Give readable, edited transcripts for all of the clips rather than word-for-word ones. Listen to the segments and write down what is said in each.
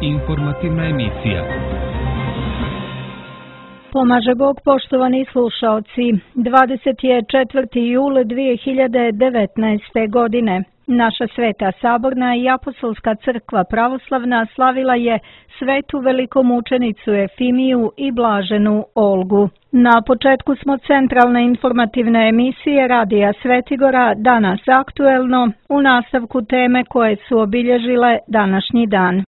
Informativna emisija. Pomaže Bog, poštovani slušaoci. 24. jul 2019. godine. Naša Sveta Saborna i Apostolska crkva pravoslavna slavila je svetu velikomučenicu Efimiju i blaženu Olgu. Na početku smo centralne informativne emisije Radija Svetigora, danas aktuelno, u nastavku teme koje su obilježile današnji dan.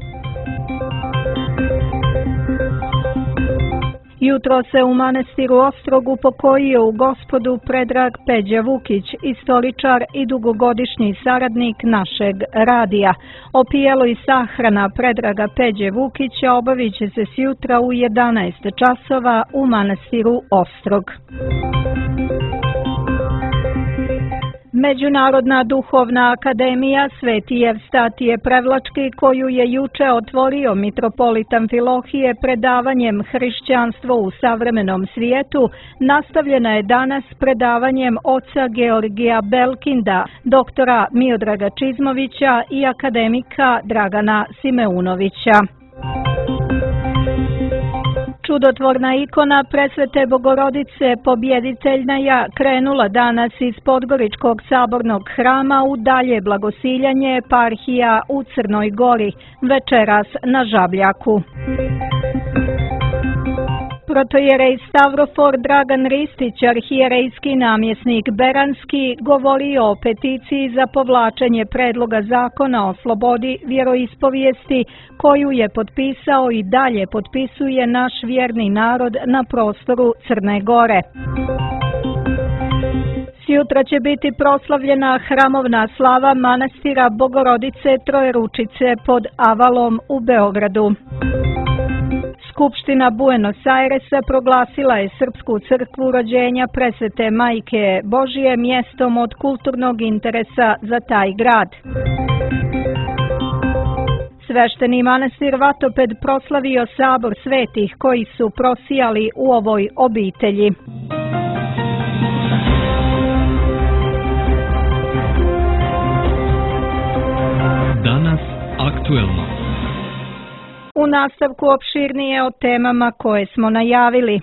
Jutro se u manastiru Ostrog upokojio u Gospodu Predrag Peđa Vukić, istoričar i dugogodišnji saradnik našeg radija. Opijelo i sahrana Predraga Peđe Vukića obavit će se sjutra u 11 časova u manastiru Ostrog. Međunarodna duhovna akademija Sveti Evstatije Prevlački, koju je juče otvorio mitropolit Amfilohije predavanjem Hrišćanstvo u savremenom svijetu, nastavljena je danas predavanjem oca Georgija Belkinda, doktora Miodraga Čizmovića i akademika Dragana Simeunovića. Čudotvorna ikona Presvete Bogorodice Pobjediteljnaja krenula danas iz Podgoričkog sabornog hrama u dalje blagosiljanje eparhija u Crnoj Gori, večeras na Žabljaku. Protojerej Stavrofor Dragan Ristić, arhijerejski namjesnik Beranski, govorio o peticiji za povlačenje predloga zakona o slobodi vjeroispovijesti koju je potpisao i dalje potpisuje naš vjerni narod na prostoru Crne Gore. Sjutra će biti proslavljena hramovna slava manastira Bogorodice Trojeručice pod Avalom u Beogradu. Skupština Buenos Airesa proglasila je Srpsku crkvu rođenja Presvete Majke Božije mjestom od kulturnog interesa za taj grad. Svešteni manastir Vatoped proslavio sabor svetih koji su prosijali u ovoj obitelji. Danas aktuelno. U nastavku opširnije o temama koje smo najavili.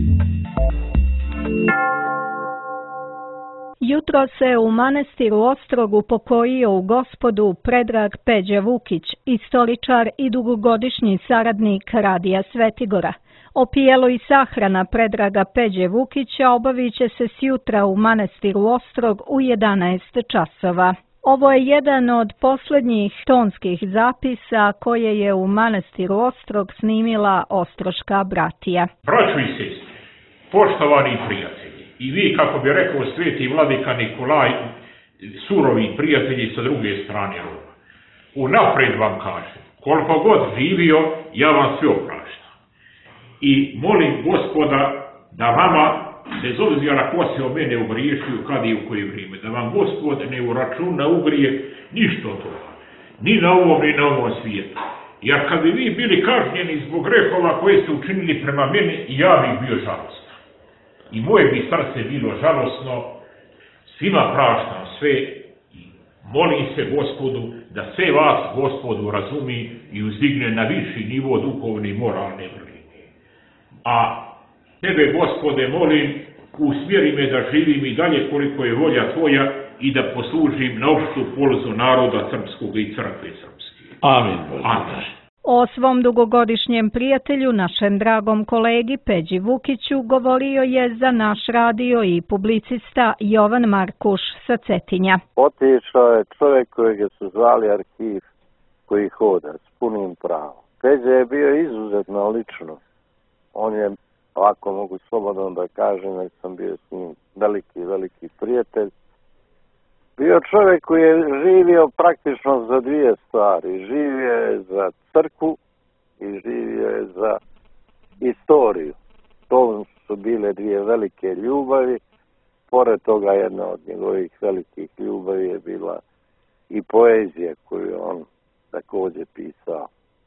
Jutro se u manastiru Ostrog upokojio u Gospodu Predrag Peđa Vukić, istoričar i dugogodišnji saradnik Radija Svetigora. Opijelo i sahrana Predraga Peđe Vukića obavit će se sjutra u manastiru Ostrog u 11 časova. Ovo je jedan od posljednjih tonskih zapisa koje je u manastiru Ostrog snimila Ostroška bratija. Braćo i sestre, poštovani prijatelji, i vi, kako bi rekao sveti vladika Nikolaj, surovi prijatelji sa druge strane rova, unaprijed vam kažem, koliko god živio, ja vam sve opraštam. I molim Gospoda da vama, bez obzira ko se o mene ugriješio, kad i u koje vrijeme, da vam Gospod ne uračuna ugrije ništa od toga, ni na ovom, ni na ovom svijetu. Jer kad bi vi bili kažnjeni zbog grehova koje ste učinili prema meni, ja bih bio žalostan. I moje bi srce bilo žalosno, svima praštam sve i molim se Gospodu da sve vas Gospodu razumi i uzdigne na viši nivo duhovne i moralne vrline. A Tebe, Gospode, molim, usmjeri me da živim i dalje koliko je volja Tvoja i da poslužim na opštu polzu naroda srpskog i crkve srpske. Amin. Amin. O svom dugogodišnjem prijatelju, našem dragom kolegi Peđi Vukiću, govorio je za naš radio i publicista Jovan Markuš sa Cetinja. Otišao je čovjek kojeg su zvali Arhiv, koji hoda s punim pravom. Peđa je bio izuzetna ličnost. On je, ovako mogu slobodno da kažem, jer sam bio s njim veliki prijatelj. Bio čovjek koji je živio praktično za dvije stvari. Živio je za crkvu i živio je za istoriju. To su bile dvije velike ljubavi. Pored toga jedna od njegovih velikih ljubavi je bila i poezija koju on također pisao.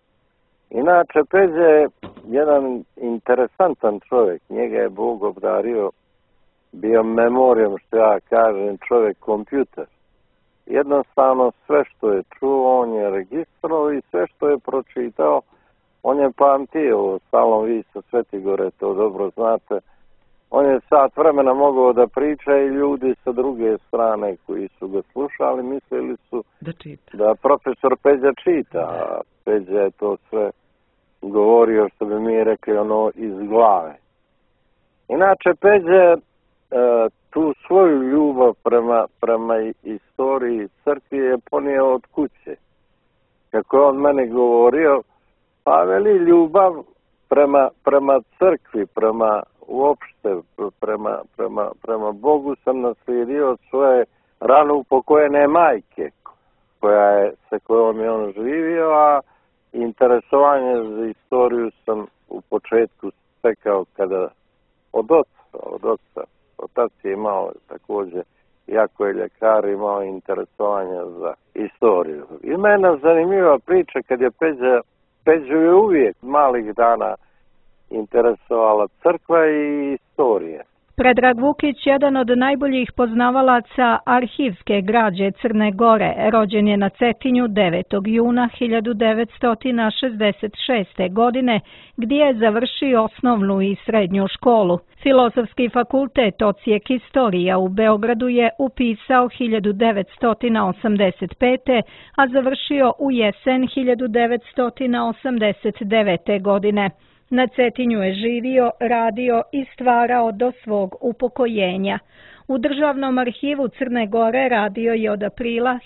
Inače, Peđa je jedan interesantan čovjek. Njega je Bog obdario bio memorijom, što ja kažem, čovjek kompjuter. jednostavno sve što je čuo, on je registrovao i sve što je pročitao, on je pamtio. Stalom vi sa Svetigore to dobro znate. On je sat vremena mogao da priča i ljudi sa druge strane koji su ga slušali mislili su da profesor Peđa čita. Peđa je to sve govorio, što bi mi rekli, ono iz glave. Inače, Peđa tu svoju ljubav prema istoriji crkvi je ponio od kuće. Kako je on meni govorio, pa veli ljubav prema crkvi, uopšte prema Bogu sam naslijedio od svoje rano upokojene majke, sa kojom je on živio, a interesovanje za istoriju sam u početku stekao kada od oca. Otac je imao također, jako je ljekar, imao interesovanje za istoriju. I mene zanimljiva priča kad je Peđu je uvijek malih dana interesovala crkva i istorija. Predrag Vukić, jedan od najboljih poznavalaca arhivske građe Crne Gore, rođen je na Cetinju 9. juna 1966. godine, gdje je završio osnovnu i srednju školu. Filozofski fakultet odsjek istorija u Beogradu je upisao 1985. a završio u jesen 1989. godine. Na Cetinju je živio, radio i stvarao do svog upokojenja. U Državnom arhivu Crne Gore radio je od aprila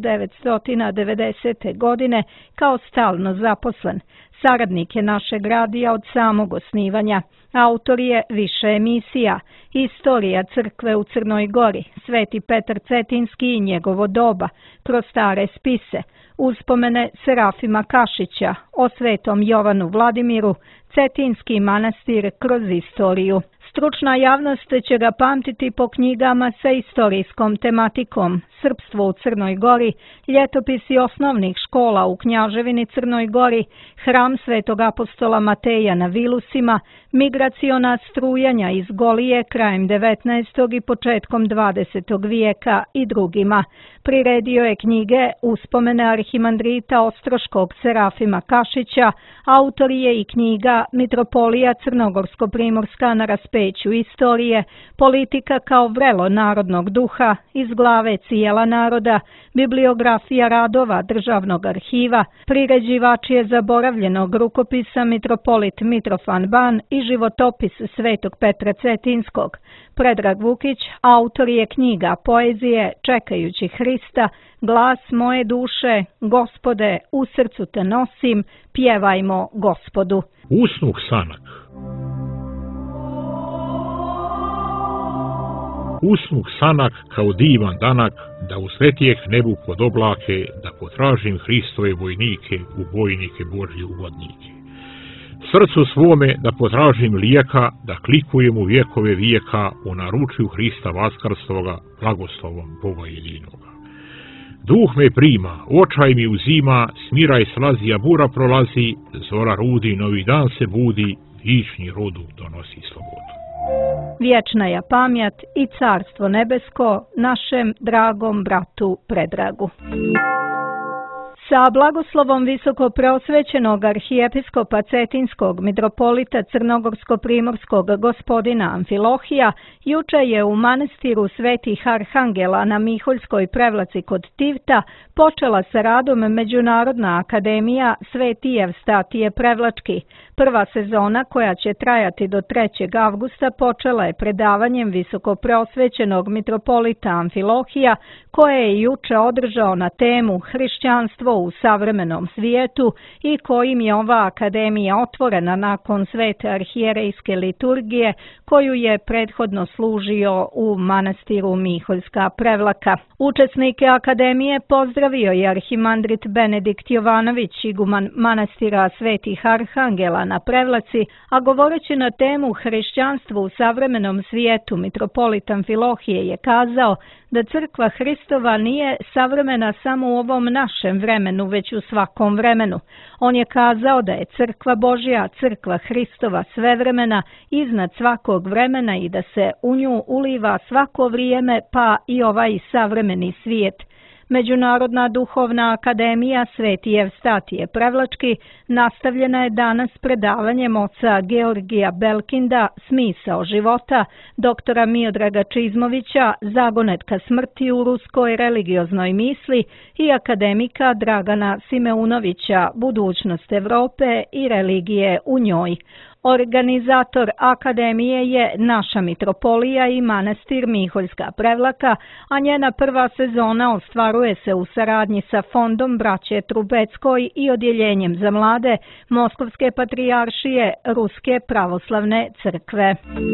1990. godine kao stalno zaposlen. Saradnik je našeg radija od samog osnivanja. Autor je više emisija: Istorija crkve u Crnoj Gori, Sveti Petar Cetinski i njegovo doba, Kroz stare spise, Uspomene Serafima Kašića, o Svetom Jovanu Vladimiru, Cetinski manastir kroz istoriju. Stručna javnost će ga pamtiti po knjigama sa istorijskom tematikom: Srpstvo u Crnoj Gori, Ljetopisi osnovnih škola u Knjaževini Crnoj Gori, Hram Svetog apostola Mateja na Vilusima, Migraciona strujanja iz Golije krajem 19. i početkom 20. vijeka i drugima. Priredio je knjige Uspomene arhimandrita Ostroškog Serafima Kašića, autor je i knjiga Mitropolija Crnogorsko-Primorska na raspeću istorije, Politika kao vrelo narodnog duha, Iz glave cijela naroda, Bibliografija radova Državnog arhiva, priređivač je zaboravljenog rukopisa Mitropolit Mitrofan Ban i životopis Svetog Petra Cetinskog. Predrag Vukić autor je knjiga poezije Čekajući Hrista, Glas moje duše, Gospode, u srcu te nosim, pjevajmo Gospodu. Usnuh sanak. Usnuh sanak kao divan danak, da usletijeh nebu pod oblake, da potražim Hristove vojnike, u bojnike Božje uvodnike. Srcu svome da potražim lijeka, da klikujem u vjekove vijeka, u naručju Hrista Vaskarstoga, blagoslovom Boga jedinoga. Duh me prima, očaj mi uzima, smiraj slazi, a bura prolazi, zora rudi, novi dan se budi, vični rodu donosi slobodu. Vječna je pamjat i carstvo nebesko našem dragom bratu Predragu. Sa blagoslovom visoko preosvećenog arhijepiskopa Cetinskog mitropolita Crnogorsko-Primorskog gospodina Amfilohija, juče je u manastiru Svetih Arhangela na Miholjskoj Prevlaci kod Tivta počela sa radom Međunarodna akademija Sveti Evstatije Prevlački. Prva sezona, koja će trajati do 3. avgusta, počela je predavanjem visoko preosvećenog mitropolita Amfilohija, koje je juče održao na temu Hrišćanstvo u savremenom svijetu i kojim je ova akademija otvorena nakon svete arhijerejske liturgije koju je prethodno služio u manastiru Miholjska Prevlaka. Učesnike akademije pozdravio je arhimandrit Benedikt Jovanović, iguman manastira Svetih Arhangela na Prevlaci, a govoreći na temu Hrišćanstvo u savremenom svijetu, mitropolit Amfilohije je kazao da crkva Hristova nije savremena samo u ovom našem vremenu, već u svakom vremenu. On je kazao da je crkva Božja, crkva Hristova svevremena, iznad svakog vremena i da se u nju uliva svako vrijeme, pa i ovaj savremeni svijet. Međunarodna duhovna akademija Sveti Evstatije Prevlački nastavljena je danas predavanjem oca Georgija Belkinda Smisao života, doktora Miodraga Čizmovića Zagonetka smrti u ruskoj religioznoj misli i akademika Dragana Simeunovića Budućnost Evrope i religije u njoj. Organizator akademije je naša mitropolija i manastir Miholjska Prevlaka, a njena prva sezona ostvaruje se u saradnji sa Fondom Braće Trubeckoj i Odjeljenjem za mlade Moskovske patrijaršije Ruske pravoslavne crkve.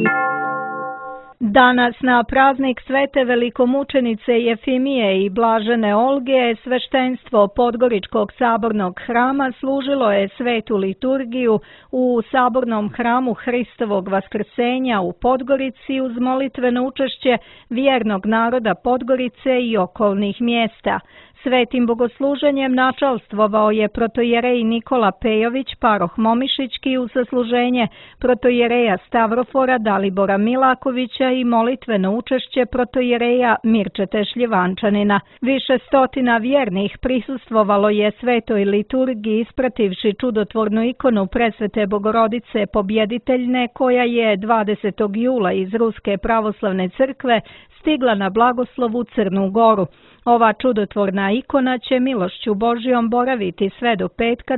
Danas na praznik Svete velikomučenice Jefimije i Blažene Olge sveštenstvo Podgoričkog sabornog hrama služilo je svetu liturgiju u sabornom hramu Hristovog vaskrsenja u Podgorici uz molitveno učešće vjernog naroda Podgorice i okolnih mjesta. Svetim bogosluženjem načalstvovao je protojerej Nikola Pejović Paroh Momišićki u sasluženje protojereja Stavrofora Dalibora Milakovića i molitveno učešće protojereja Mirčete Šljivančanina. Više stotina vjernih prisustvovalo je svetoj liturgiji isprativši čudotvornu ikonu Presvete Bogorodice Pobjediteljne koja je 20. jula iz Ruske pravoslavne crkve stigla na blagoslov u Crnu Goru. Ova čudotvorna ikona će milošću Božjom boraviti sve do petka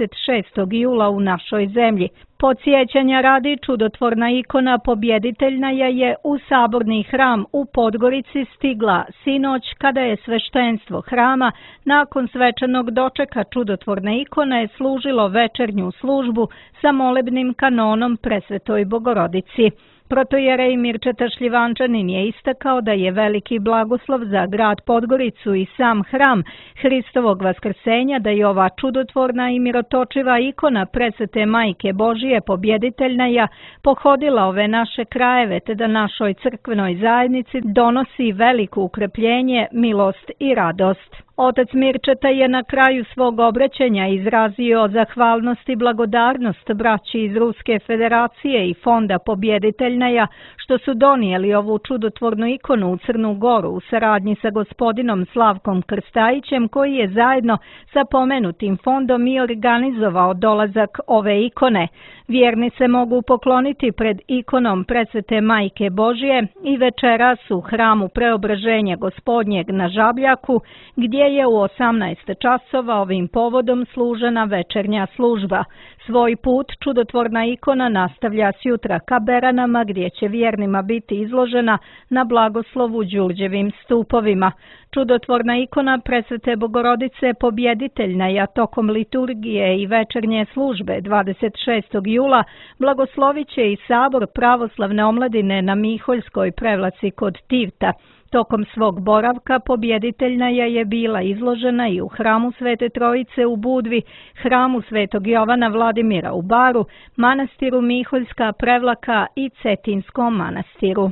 26. jula u našoj zemlji. Podsjećanja radi, čudotvorna ikona Pobjediteljna je u saborni hram u Podgorici stigla sinoć kada je sveštenstvo hrama nakon svečanog dočeka čudotvorne ikone služilo večernju službu sa molebnim kanonom Presvetoj Bogorodici. Protojerej Mirčeta Šljivančanin je istakao da je veliki blagoslov za grad Podgoricu i sam hram Hristovog vaskrsenja, da je ova čudotvorna i mirotočiva ikona Presvete Majke Božije Pobjediteljna pohodila ove naše krajeve, te da našoj crkvenoj zajednici donosi veliko ukrepljenje, milost i radost. Otac Mirčeta je na kraju svog obraćanja izrazio zahvalnost i blagodarnost braći iz Ruske federacije i Fonda Pobjediteljna što su donijeli ovu čudotvornu ikonu u Crnu Goru u saradnji sa gospodinom Slavkom Krstajićem koji je zajedno sa pomenutim fondom i organizovao dolazak ove ikone. Vjerni se mogu pokloniti pred ikonom Presvete Majke Božije i večeras u hramu Preobraženja Gospodnjeg na Žabljaku, gdje je u 18 časova ovim povodom služena večernja služba. Svoj put čudotvorna ikona nastavlja sjutra ka Beranama, gdje će vjernima biti izložena na blagoslovu Đurđevim stupovima. Čudotvorna ikona Presvete Bogorodice Pobjediteljna tokom liturgije i večernje službe 26. jula blagoslovit će i sabor pravoslavne omladine na Miholjskoj Prevlaci kod Tivta. Tokom svog boravka Pobjediteljna je bila izložena i u hramu Svete Trojice u Budvi, hramu Svetog Jovana Vladimira u Baru, manastiru Miholjska Prevlaka i Cetinskom manastiru.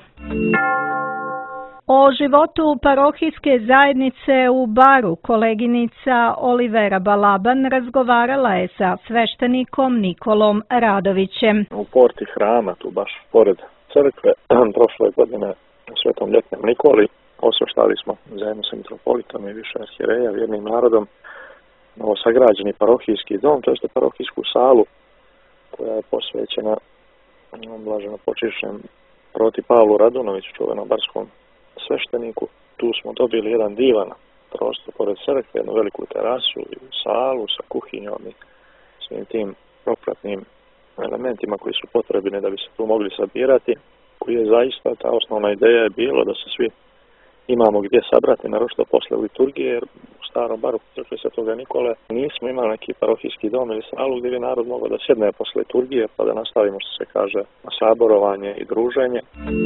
O životu parohijske zajednice u Baru koleginica Olivera Balaban razgovarala je sa sveštenikom Nikolom Radovićem. U porti hrama, tu baš pored crkve, prošle godine u Svetom ljetnom Nikoli osveštali smo zajedno sa mitropolitom i više arhijereja, vjernim narodom, novosagrađeni parohijski dom, to jeste parohijsku salu koja je posvećena blaženo počišćem proti Pavlu Radunoviću, čuvenom barskom svešteniku. Tu smo dobili jedan divan prostor pored crkve, jednu veliku terasu i salu sa kuhinjom i svim tim propratnim elementima koji su potrebni da bi se tu mogli sabirati. Koji je zaista, ta osnovna ideja je bilo da se svi imamo gdje sabrati, naročito posle liturgije, jer u starom baru crkve Svetoga Nikole nismo imali neki parohijski dom ili salu gdje bi narod mogao da sjedne posle liturgije pa da nastavimo, što se kaže, saborovanje i druženje.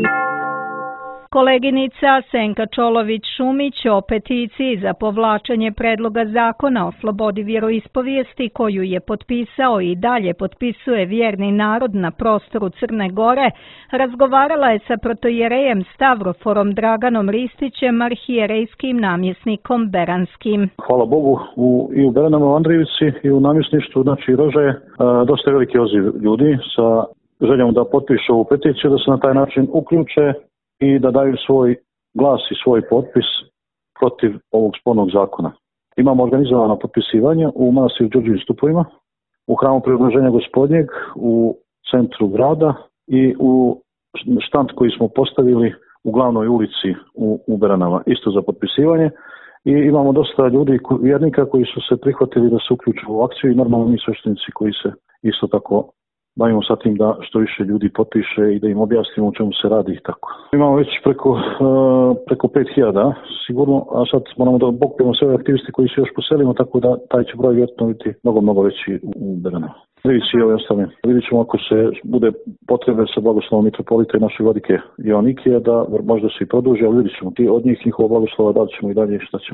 Koleginica Senka Čolović-Šumić o peticiji za povlačenje predloga zakona o slobodi vjeroispovijesti koju je potpisao i dalje potpisuje vjerni narod na prostoru Crne Gore, razgovarala je sa protojerejem Stavroforom Draganom Ristićem, arhijerejskim namjesnikom Beranskim. Hvala Bogu, i u Beranama, u Andrijevici i u namjesništvu, znači Rože, dosta je veliki odziv ljudi sa željom da potpišu ovu peticiju, da se na taj način uključe i da daju svoj glas i svoj potpis protiv ovog spornog zakona. Imamo organizovano potpisivanje u manastiru Đurđevim stupovima, u hramu Preoblaženja Gospodnjeg, u centru grada i u štand koji smo postavili u glavnoj ulici u Beranama, isto za potpisivanje. I imamo dosta ljudi, vjernika koji su se prihvatili da se uključu u akciju i normalno mi sveštenici koji se isto tako bavimo sa tim da što više ljudi potpiše i da im objasnimo o čemu se radi i tako. Imamo već preko 5000 sigurno, a sad moramo da pokupimo sve aktivisti koji se još poselimo, tako da taj će broj vjerojatno biti mnogo veći u Beranama. Vidjet i ove ostale. Vidjet ćemo ako se bude potrebe sa blagoslovom mitropolita i naše vladike Joannikija da možda se i produži, ali vidjet ćemo od njih njihovo blagoslova da li ćemo i dalje i šta ćemo.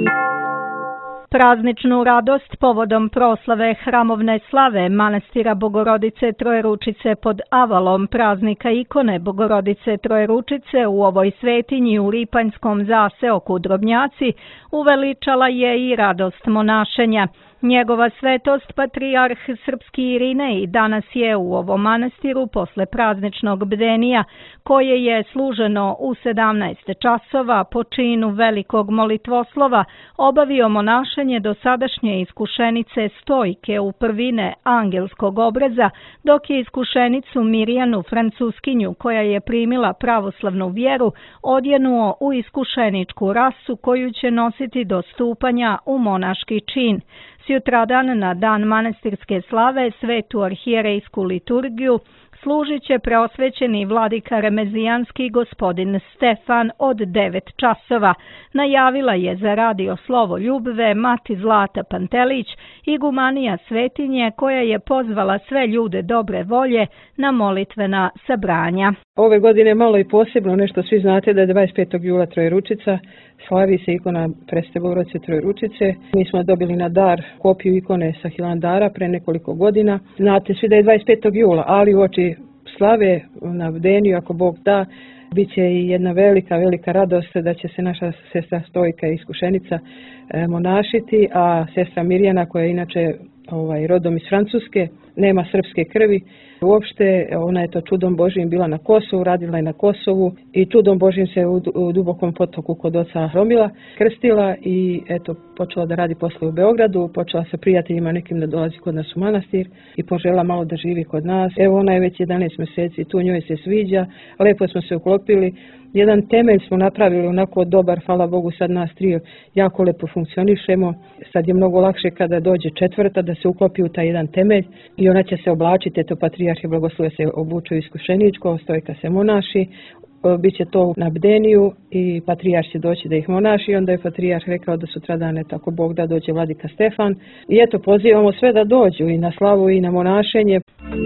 Prazničnu radost povodom proslave hramovne slave manastira Bogorodice Trojeručice pod Avalom, praznika ikone Bogorodice Trojeručice u ovoj svetinji u Lipanjskom zaseoku Drobnjaci, uveličala je i radost monašenja. Njegova svetost patrijarh srpski Irinej danas je u ovom manastiru posle prazničnog bdenija, koje je služeno u 17 časova po činu velikog molitvoslova, obavio monašenje do sadašnje iskušenice Stojke u prvine angelskog obreza, dok je iskušenicu Mirjanu Francuskinju, koja je primila pravoslavnu vjeru, odjenuo u iskušeničku rasu koju će nositi do stupanja u monaški čin. Sutradan na dan manastirske slave svetu arhijerejsku liturgiju služit će preosvećeni vladika remezijanski gospodin Stefan od 9 časova, najavila je za Radio Slovo Ljubve mati Zlata Pantelić, igumanija svetinje koja je pozvala sve ljude dobre volje na molitvena sabranja. Ove godine malo i posebno nešto, svi znate da je 25. jula Trojeručica, slavi se ikona Presvete Bogorodice Trojeručice. Mi smo dobili na dar kopiju ikone sa Hilandara pre nekoliko godina. Znate svi da je 25. jula, ali uoči slave na bdeniju, ako Bog da, bit će i jedna velika radost da će se naša sestra Stojka iskušenica monašiti, a sestra Mirjana, koja je inače rodom iz Francuske, nema srpske krvi. Uopšte, ona je to čudom Božijim bila na Kosovu, radila je na Kosovu i čudom Božijim se u Dubokom potoku kod oca Romila krstila i eto, počela da radi posle u Beogradu, počela sa prijateljima nekim da dolazi kod nas u manastir i požela malo da živi kod nas. Evo, ona je već 11 mjeseci tu, njoj se sviđa, lepo smo se uklopili. Jedan temelj smo napravili onako dobar, hvala Bogu, sad nas 3 jako lepo funkcionišemo. Sad je mnogo lakše kada dođe 4. da se uklopi u taj jedan temelj i ona će se oblačiti, eto patrijarh je blagoslove se obuču iskušeničko, Stojka se monaši, biće to na bdeniju i patrijarh će doći da ih monaši. Onda je patrijarh rekao da sutradan, tako Bog da, dođe vladika Stefan. I eto, pozivamo sve da dođu i na slavu i na monašenje.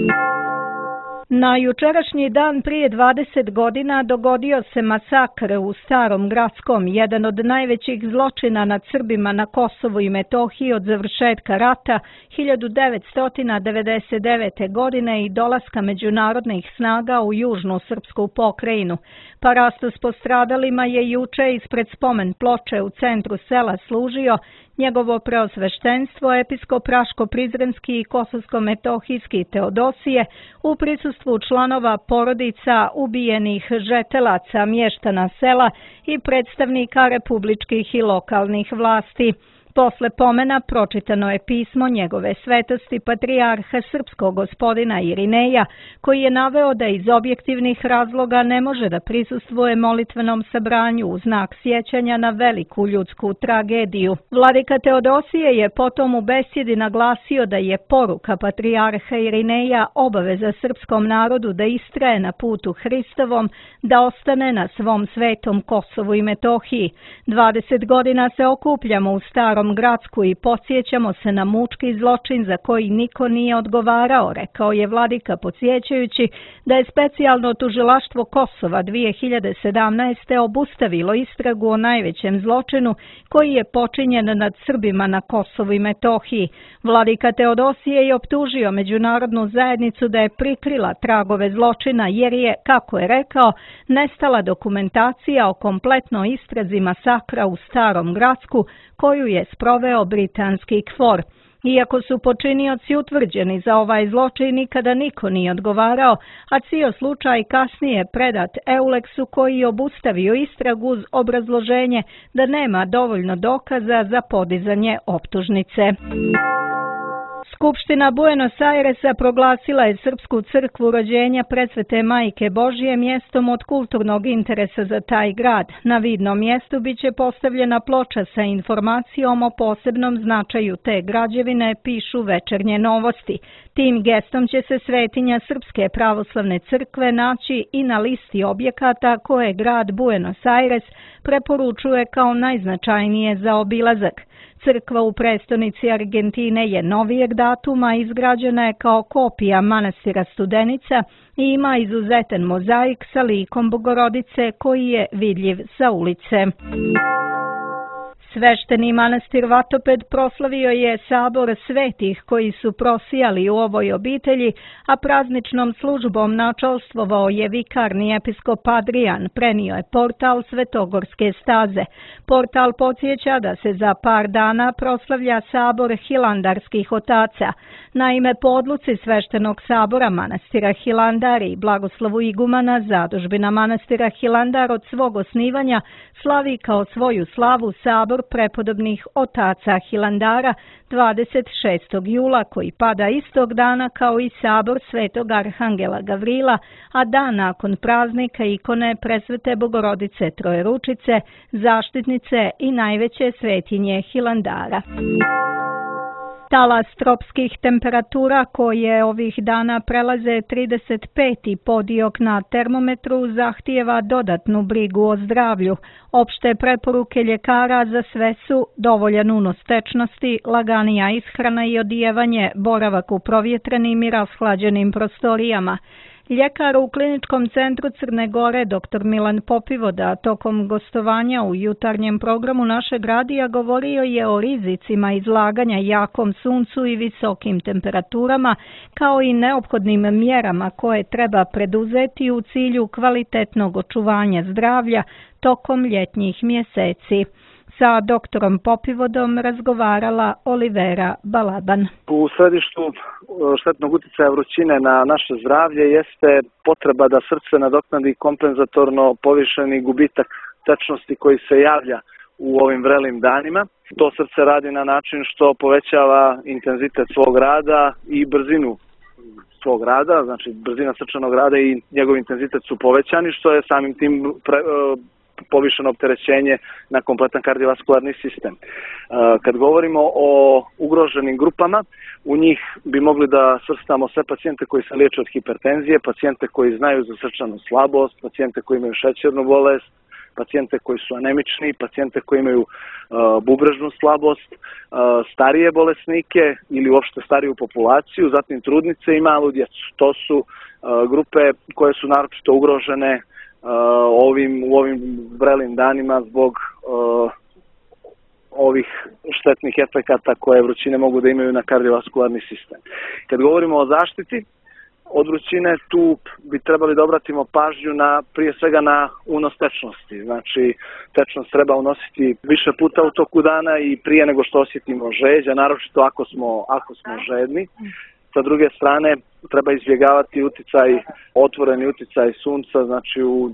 Na jučerašnji dan prije 20 godina dogodio se masakr u Starom Gradskom, jedan od najvećih zločina nad Srbima na Kosovu i Metohiji od završetka rata 1999. godine i dolaska međunarodnih snaga u južnu srpsku pokrajinu. Parastos postradalima je juče ispred spomen ploče u centru sela služio njegovo preosveštenstvo episkop Raško-Prizrenski i Kosovsko-Metohijski Teodosije u prisustvu članova porodica ubijenih žetelaca, mještana sela i predstavnika republičkih i lokalnih vlasti. Posle pomena pročitano je pismo njegove svetosti patrijarha srpskog gospodina Irineja, koji je naveo da iz objektivnih razloga ne može da prisustvuje molitvenom sabranju u znak sjećanja na veliku ljudsku tragediju. Vladika Teodosije je potom u besjedi naglasio da je poruka patrijarha Irineja obaveza srpskom narodu da istraje na putu Hristovom, da ostane na svom svetom Kosovu i Metohiji. 20 godina se okupljamo u Starom Gradsku i podsjećamo se na mučki zločin za koji niko nije odgovarao, rekao je vladika podsjećajući da je specijalno tužilaštvo Kosova 2017. obustavilo istragu o najvećem zločinu koji je počinjen nad Srbima na Kosovu i Metohiji. Vladika Teodosije je optužio međunarodnu zajednicu da je prikrila tragove zločina jer je, kako je rekao, nestala dokumentacija o kompletnoj istrazi masakra u Starom Gradsku koju je sproveo britanski KFOR. Iako su počinioci utvrđeni za ovaj zločin, nikada niko nije odgovarao, a cijel slučaj kasnije predat Euleksu koji je obustavio istragu uz obrazloženje da nema dovoljno dokaza za podizanje optužnice. Skupština Buenos Airesa proglasila je Srpsku crkvu rođenja Presvete Majke Božje mjestom od kulturnog interesa za taj grad. Na vidnom mjestu biće postavljena ploča sa informacijom o posebnom značaju te građevine, pišu Večernje novosti. Tim gestom će se svetinja Srpske pravoslavne crkve naći i na listi objekata koje grad Buenos Aires preporučuje kao najznačajnije za obilazak. Crkva u prestonici Argentine je novijeg datuma, izgrađena je kao kopija manastira Studenica i ima izuzetan mozaik sa likom Bogorodice koji je vidljiv sa ulice. Svešteni manastir Vatoped proslavio je sabor svetih koji su prosijali u ovoj obitelji, a prazničnom službom načelstvovao je vikarni episkop Adrijan, prenio je portal Svetogorske staze. Portal podsjeća da se za par dana proslavlja sabor Hilandarskih otaca. Naime, po odluci sveštenog sabora manastira Hilandar i blagoslovu igumana, zadužbina manastira Hilandar od svog osnivanja slavi kao svoju slavu sabor prepodobnih otaca Hilandara 26. jula koji pada istog dana kao i sabor svetog arhangela Gavrila, a dan nakon praznika ikone Presvete Bogorodice Trojeručice, zaštitnice i najveće svetinje Hilandara. Talas tropskih temperatura koje ovih dana prelaze 35,5 diok na termometru zahtijeva dodatnu brigu o zdravlju. Opšte preporuke ljekara za sve su dovoljan unos tečnosti, laganija ishrana i odijevanje, boravak u provjetrenim i rashlađenim prostorijama. Ljekar u Kliničkom centru Crne Gore dr. Milan Popivoda tokom gostovanja u jutarnjem programu našeg radija govorio je o rizicima izlaganja jakom suncu i visokim temperaturama kao i neophodnim mjerama koje treba preduzeti u cilju kvalitetnog očuvanja zdravlja tokom ljetnjih mjeseci. Sa doktorom Popivodom razgovarala Olivera Balaban. U središtu štetnog utjecaja vrućine na naše zdravlje jeste potreba da srce nadoknadi kompenzatorno povišeni gubitak tečnosti koji se javlja u ovim vrelim danima. To srce radi na način što povećava intenzitet svog rada i brzinu svog rada, znači brzina srčanog rada i njegov intenzitet su povećani, što je samim tim povišeno opterećenje na kompletan kardiovaskularni sistem. Kad govorimo o ugroženim grupama, u njih bi mogli da svrstamo sve pacijente koji se liječe od hipertenzije, pacijente koji znaju za srčanu slabost, pacijente koji imaju šećernu bolest, pacijente koji su anemični, pacijente koji imaju bubrežnu slabost, starije bolesnike ili uopšte stariju populaciju, zatim trudnice i malu djecu. To su grupe koje su naročito ugrožene u ovim vrelim danima zbog ovih štetnih efekata koje vrućine mogu da imaju na kardiovaskularni sistem. Kad govorimo o zaštiti od vrućine, tu bi trebali da obratimo pažnju prije svega na unos tečnosti. Znači, tečnost treba unositi više puta u toku dana i prije nego što osjetimo žeđ, a naročito ako smo žedni. Sa druge strane, treba izbjegavati otvoreni uticaj sunca, znači u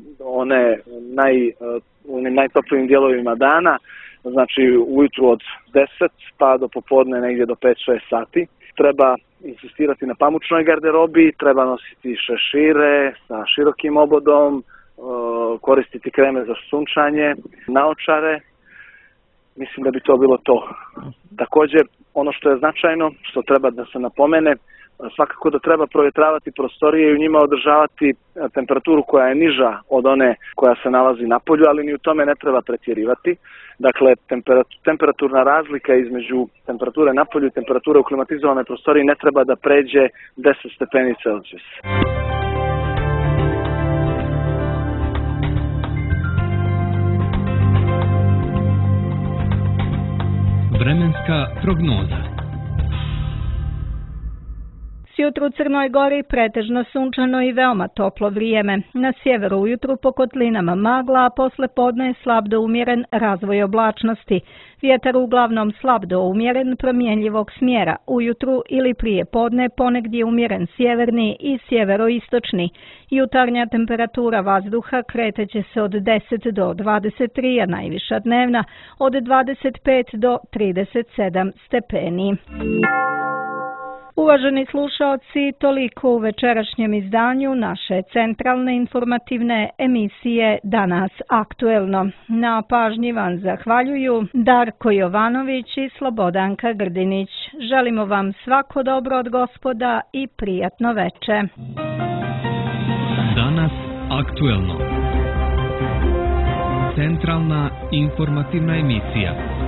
onim najtoplijim dijelovima dana, znači ujutru od 10 pa do popodne negdje do 5-6 sati. Treba insistirati na pamučnoj garderobi, treba nositi šešire sa širokim obodom, koristiti kreme za sunčanje, naočare. Mislim da bi to bilo to. Također, ono što je značajno, što treba da se napomene, svakako da treba provjetravati prostorije i u njima održavati temperaturu koja je niža od one koja se nalazi na polju, ali ni u tome ne treba pretjerivati. Dakle, temperaturna razlika između temperature na polju i temperature u klimatizovanoj prostoriji ne treba da pređe 10 stepeni Celzijusa. Vremenska prognoza. jutro u Crnoj Gori pretežno sunčano i veoma toplo vrijeme. Na sjeveru ujutru po kotlinama magla, a posle podne je slab do umjeren razvoj oblačnosti. Vjetar uglavnom slab do umjeren promjenjivog smjera. Ujutru ili prije podne ponegdje umjeren sjeverni i sjeveroistočni. Jutarnja temperatura vazduha kreteće se od 10 do 23, a najviša dnevna od 25 do 37 stepeni. Uvaženi slušaoci, toliko u večerašnjem izdanju naše centralne informativne emisije Danas aktuelno. Na pažnji vam zahvaljuju Darko Jovanović i Slobodanka Grdinić. Želimo vam svako dobro od Gospoda i prijatno veče. Danas aktuelno. Centralna informativna emisija.